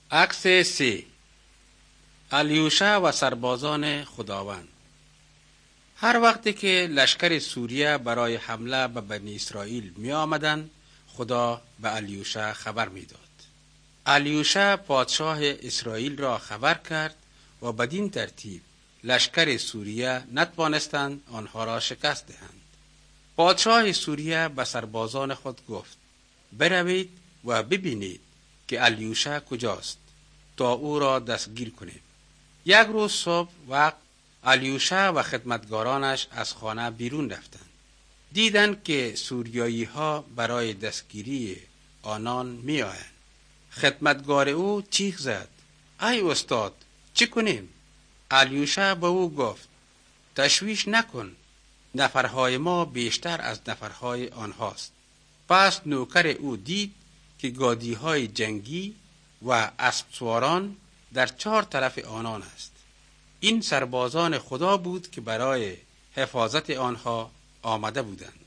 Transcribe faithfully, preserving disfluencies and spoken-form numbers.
عکس سی. الیوشع و سربازان خداوند. هر وقتی که لشکر سوریه برای حمله به بنی اسرائیل می آمدن، خدا به الیوشع خبر می داد. الیوشع پادشاه اسرائیل را خبر کرد و بدین ترتیب لشکر سوریه نتوانستند آنها را شکست دهند. پادشاه سوریه به سربازان خود گفت: بروید و ببینید که الیوشع کجاست تا او را دستگیر کنیم. یک روز صبح وقت الیوشع و خدمتگارانش از خانه بیرون رفتند. دیدند که سوریایی ها برای دستگیری آنان می آیند. خدمتگار او چیخ زد: ای استاد، چی کنیم؟ الیوشع به او گفت: تشویش نکن، نفرهای ما بیشتر از نفرهای آنهاست. پس نوکر او دید که گادیهای جنگی و اسب سواران در چهار طرف آنان است. این سربازان خدا بود که برای حفاظت آنها آمده بودند.